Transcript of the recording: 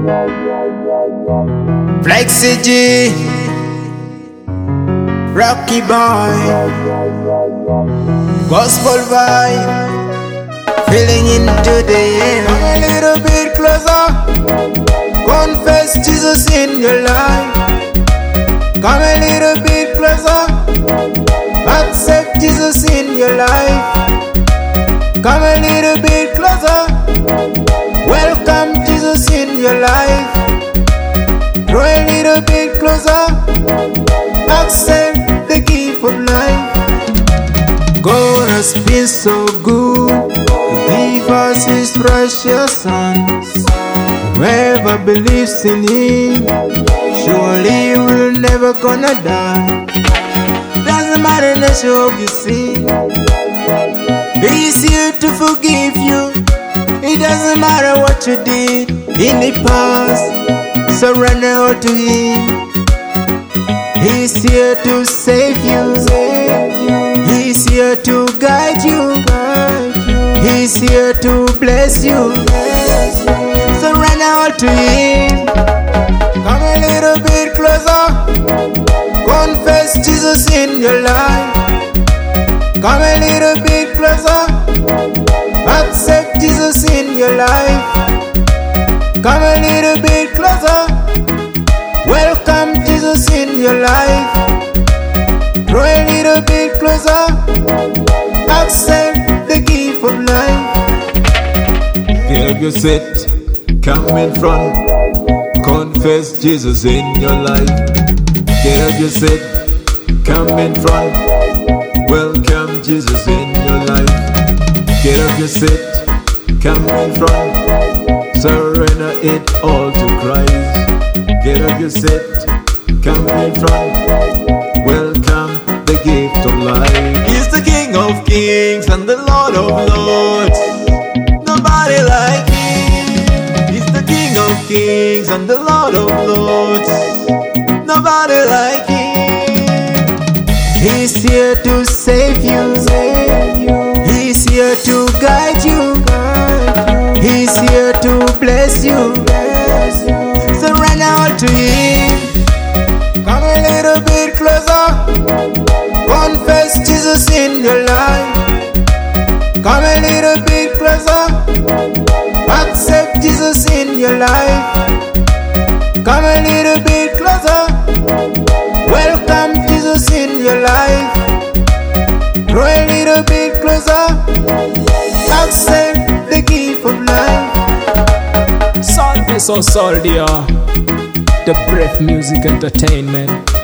Flexi G, Rocky Boy, Gospel vibe, feeling into the air. Come a little bit closer, confess Jesus in your life. Come a little bit closer, accept Jesus in your life. Come a little bit closer, welcome Jesus in your life. Draw a little bit closer, accept the gift of life. God has been so good to give us His precious Son. Whoever believes in Him, surely will never gonna die. Doesn't matter the nature of your sin, He is here to forgive you. It doesn't matter what you did in the past, surrender all to Him. He's here to save you. He's here to guide you. He's here to bless you. Surrender all to Him. Come a little bit closer, confess Jesus in your life. Come a little bit closer, accept Jesus in your life. Come a little bit closer, welcome Jesus in your life. Draw a little bit closer, accept the gift of life. Get up your seat, come in front, confess Jesus in your life. Get up your seat, come in front, welcome Jesus in your life. Get up your seat, come in front, surrender it all to Christ. Get up your seat, come in front, welcome the gift of life. He's the King of Kings and the Lord of Lords. Nobody like Him. He's the King of Kings and the Lord of Lords. Nobody like Him. He's here to save you. He's here to guide you. He's here to bless you. Surrender all to Him. Come a little bit closer, confess Jesus in your life. Come a little bit closer, accept Jesus in your life. Come a little bit closer, welcome Jesus in your life. Draw a little bit closer, accept the gift of life. Salve so soldier, the Breath Music Entertainment.